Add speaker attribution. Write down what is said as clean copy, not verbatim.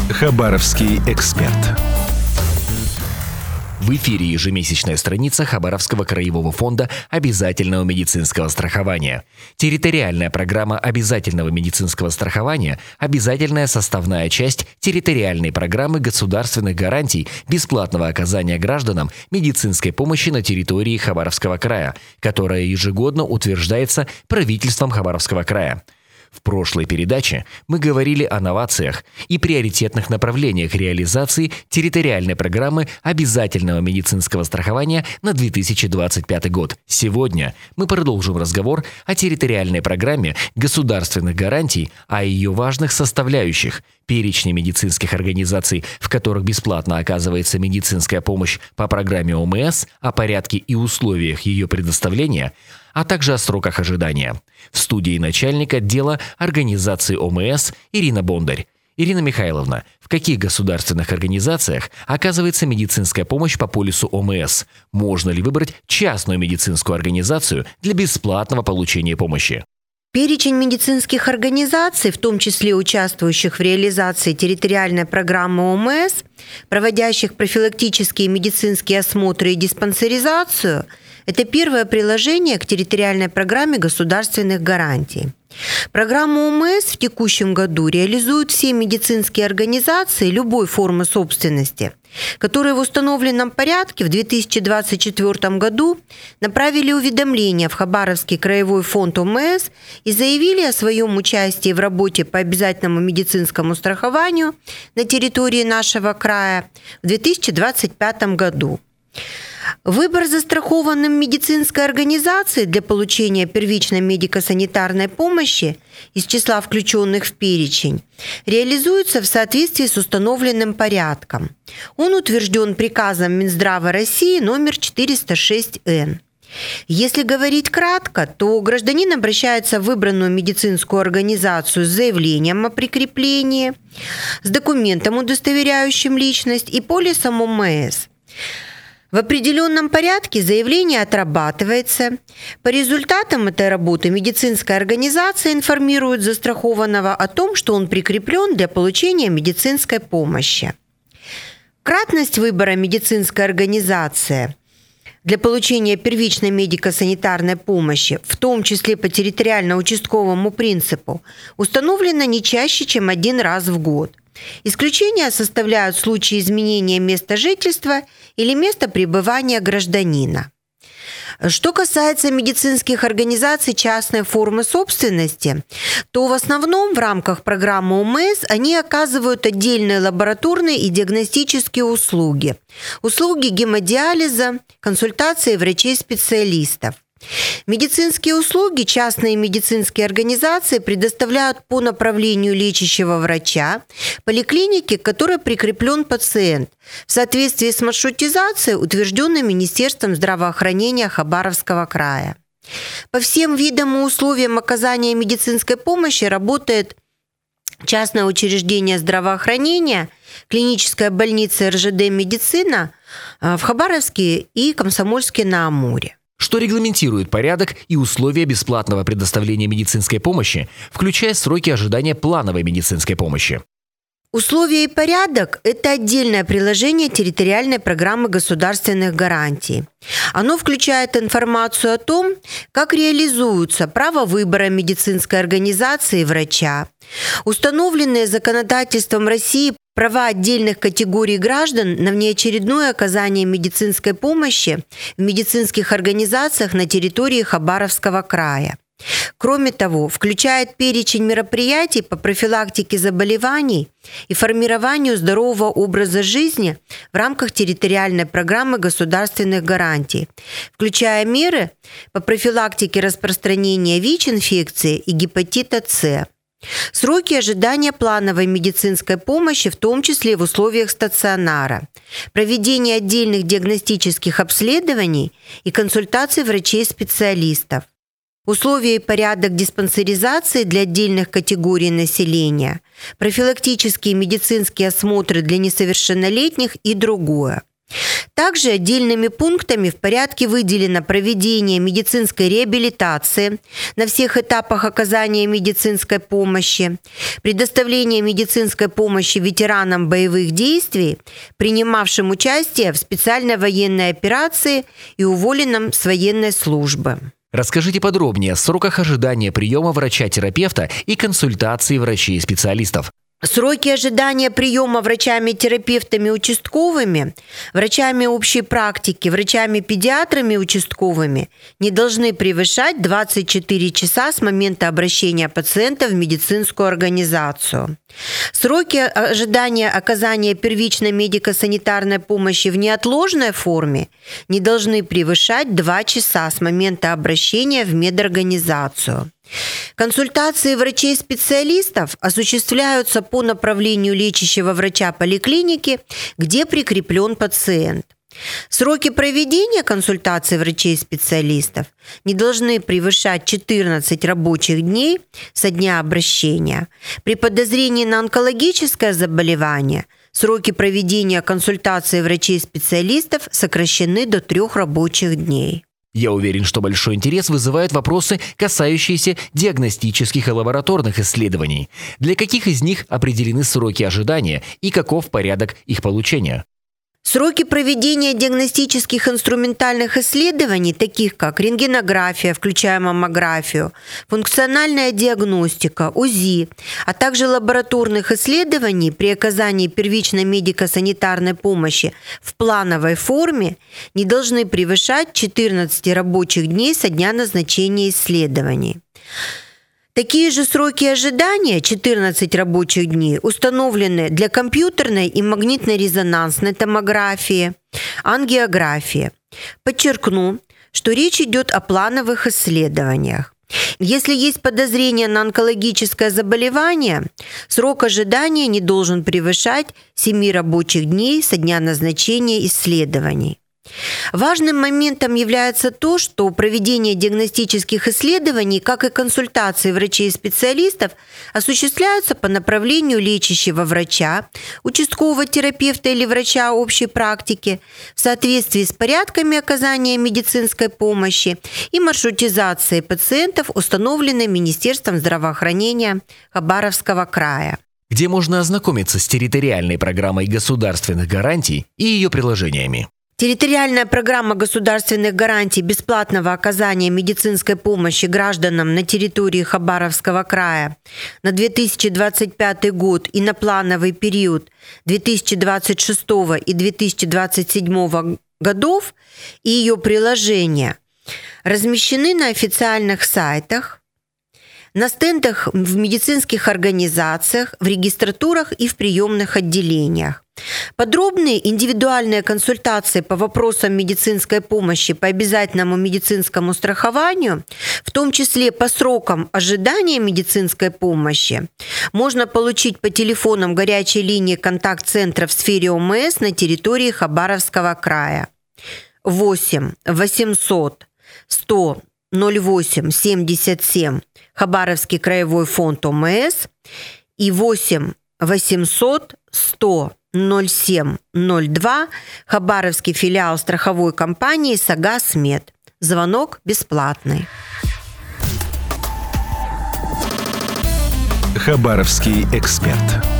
Speaker 1: Хабаровский эксперт.
Speaker 2: В эфире ежемесячная страница Хабаровского краевого фонда обязательного медицинского страхования. Территориальная программа обязательного медицинского страхования – обязательная составная часть территориальной программы государственных гарантий бесплатного оказания гражданам медицинской помощи на территории Хабаровского края, которая ежегодно утверждается правительством Хабаровского края. В прошлой передаче мы говорили о новациях и приоритетных направлениях реализации территориальной программы обязательного медицинского страхования на 2025 год. Сегодня мы продолжим разговор о территориальной программе государственных гарантий, о ее важных составляющих, перечне медицинских организаций, в которых бесплатно оказывается медицинская помощь по программе ОМС, о порядке и условиях ее предоставления, а также о сроках ожидания. В студии начальник отдела организации ОМС Ирина Бондарь. Ирина Михайловна, в каких государственных организациях оказывается медицинская помощь по полису ОМС? Можно ли выбрать частную медицинскую организацию для бесплатного получения помощи?
Speaker 3: Перечень медицинских организаций, в том числе участвующих в реализации территориальной программы ОМС, проводящих профилактические медицинские осмотры и диспансеризацию, это первое приложение к территориальной программе государственных гарантий. Программу ОМС в текущем году реализуют все медицинские организации любой формы собственности, которые в установленном порядке в 2024 году направили уведомление в Хабаровский краевой фонд ОМС и заявили о своем участии в работе по обязательному медицинскому страхованию на территории нашего края в 2025 году. Выбор застрахованным медицинской организации для получения первичной медико-санитарной помощи из числа включенных в перечень реализуется в соответствии с установленным порядком. Он утвержден приказом Минздрава России номер 406-Н. Если говорить кратко, то гражданин обращается в выбранную медицинскую организацию с заявлением о прикреплении, с документом, удостоверяющим личность, и полисом ОМС. В определенном порядке заявление отрабатывается. По результатам этой работы медицинская организация информирует застрахованного о том, что он прикреплен для получения медицинской помощи. Кратность выбора медицинской организации для получения первичной медико-санитарной помощи, в том числе по территориально-участковому принципу, установлена не чаще, чем один раз в год. Исключения составляют случаи изменения места жительства или места пребывания гражданина. Что касается медицинских организаций частной формы собственности, то в основном в рамках программы ОМС они оказывают отдельные лабораторные и диагностические услуги, услуги гемодиализа, консультации врачей-специалистов. Медицинские услуги частные медицинские организации предоставляют по направлению лечащего врача, поликлинике, к которой прикреплен пациент, в соответствии с маршрутизацией, утвержденной Министерством здравоохранения Хабаровского края. По всем видам и условиям оказания медицинской помощи работает частное учреждение здравоохранения, клиническая больница РЖД «Медицина» в Хабаровске и Комсомольске-на-Амуре.
Speaker 2: Что регламентирует порядок и условия бесплатного предоставления медицинской помощи, включая сроки ожидания плановой медицинской помощи?
Speaker 3: Условия и порядок – это отдельное приложение территориальной программы государственных гарантий. Оно включает информацию о том, как реализуется право выбора медицинской организации и врача, установленные законодательством России права отдельных категорий граждан на внеочередное оказание медицинской помощи в медицинских организациях на территории Хабаровского края. Кроме того, включает перечень мероприятий по профилактике заболеваний и формированию здорового образа жизни в рамках территориальной программы государственных гарантий, включая меры по профилактике распространения ВИЧ-инфекции и гепатита С. Сроки ожидания плановой медицинской помощи, в том числе в условиях стационара, проведение отдельных диагностических обследований и консультаций врачей-специалистов, условия и порядок диспансеризации для отдельных категорий населения, профилактические медицинские осмотры для несовершеннолетних и другое. Также отдельными пунктами в порядке выделено проведение медицинской реабилитации на всех этапах оказания медицинской помощи, предоставление медицинской помощи ветеранам боевых действий, принимавшим участие в специальной военной операции и уволенным с военной службы.
Speaker 2: Расскажите подробнее о сроках ожидания приема врача-терапевта и консультации врачей-специалистов.
Speaker 3: Сроки ожидания приема врачами-терапевтами участковыми, врачами общей практики, врачами-педиатрами участковыми не должны превышать 24 часа с момента обращения пациента в медицинскую организацию. Сроки ожидания оказания первичной медико-санитарной помощи в неотложной форме не должны превышать 2 часа с момента обращения в медорганизацию. Консультации врачей-специалистов осуществляются по направлению лечащего врача поликлиники, где прикреплен пациент. Сроки проведения консультаций врачей-специалистов не должны превышать 14 рабочих дней со дня обращения. При подозрении на онкологическое заболевание сроки проведения консультаций врачей-специалистов сокращены до 3 рабочих дней.
Speaker 2: Я уверен, что большой интерес вызывают вопросы, касающиеся диагностических и лабораторных исследований. Для каких из них определены сроки ожидания и каков порядок их получения?
Speaker 3: Сроки проведения диагностических инструментальных исследований, таких как рентгенография, включая маммографию, функциональная диагностика, УЗИ, а также лабораторных исследований при оказании первичной медико-санитарной помощи в плановой форме, не должны превышать 14 рабочих дней со дня назначения исследований. Такие же сроки ожидания, 14 рабочих дней, установлены для компьютерной и магнитно-резонансной томографии, ангиографии. Подчеркну, что речь идет о плановых исследованиях. Если есть подозрение на онкологическое заболевание, срок ожидания не должен превышать 7 рабочих дней со дня назначения исследований. Важным моментом является то, что проведение диагностических исследований, как и консультации врачей и специалистов, осуществляются по направлению лечащего врача, участкового терапевта или врача общей практики в соответствии с порядками оказания медицинской помощи и маршрутизацией пациентов, установленной Министерством здравоохранения Хабаровского края.
Speaker 2: Где можно ознакомиться с территориальной программой государственных гарантий и ее приложениями?
Speaker 3: Территориальная программа государственных гарантий бесплатного оказания медицинской помощи гражданам на территории Хабаровского края на 2025 год и на плановый период 2026 и 2027 годов и ее приложения размещены на официальных сайтах, на стендах в медицинских организациях, в регистратурах и в приемных отделениях. Подробные индивидуальные консультации по вопросам медицинской помощи по обязательному медицинскому страхованию, в том числе по срокам ожидания медицинской помощи, можно получить по телефонам горячей линии контакт-центра в сфере ОМС на территории Хабаровского края 8 800 100 08 77 Хабаровский краевой фонд ОМС и 8 800 100 0702 Хабаровский филиал страховой компании «Сагаз-Мед». Звонок бесплатный.
Speaker 1: Хабаровский эксперт.